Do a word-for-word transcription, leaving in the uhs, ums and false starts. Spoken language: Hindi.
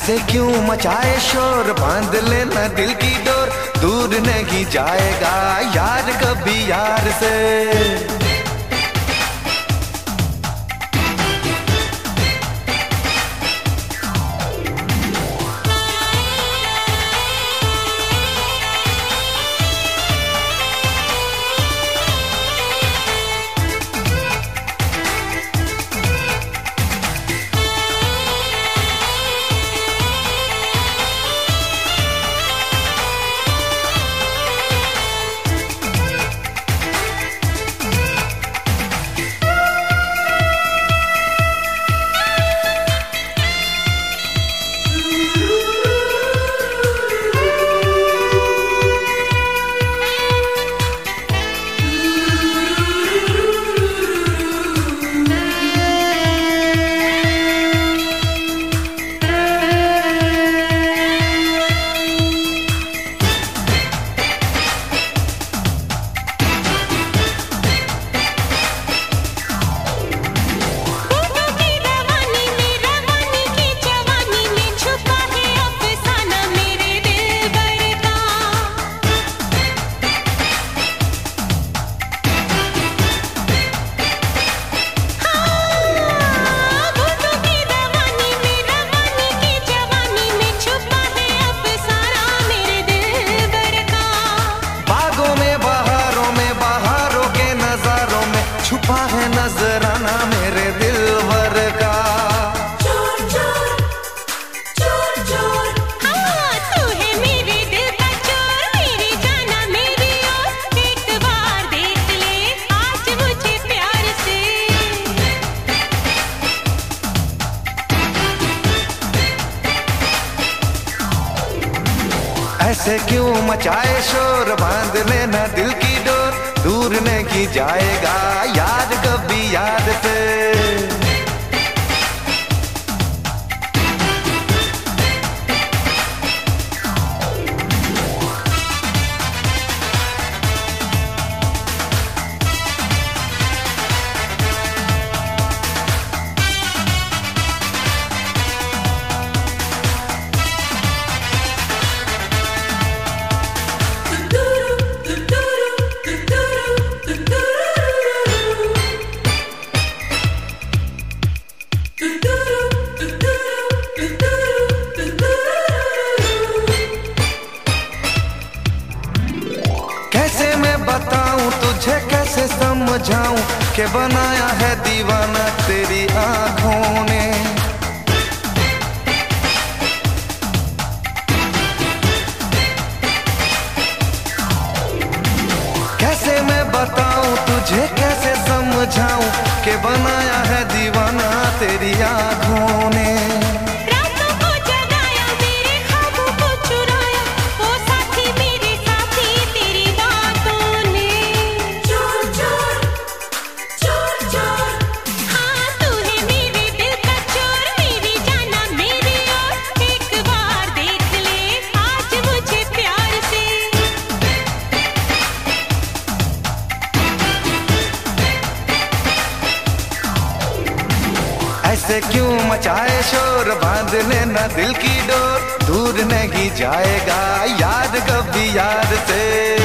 ऐसे क्यों मचाए शोर, बांध लेना दिल की डोर, दूर नहीं जाएगा यार कभी यार से। छुपा है नजराना मेरे दिलवर का। चोर चोर चोर चोर, हाँ तू है मेरे दिल का चोर, मेरी जाना मेरी ओर, एक बार देख ले आज मुझे प्यार से। ऐसे क्यों मचाए शोर, बांध लेना दिल की डोर, दूर नहीं जाएगा याद कभी याद से। कैसे मैं बताऊं तुझे, कैसे समझाऊं कि बनाया है दीवाना तेरी आंखों ने। कैसे मैं बताऊं तुझे, कैसे समझाऊं कि बनाया है दीवाना तेरी आंखों ने। ऐसे क्यों मचाए शोर, बांध लेना दिल की डोर, दूर नहीं जाएगा याद कभी याद से।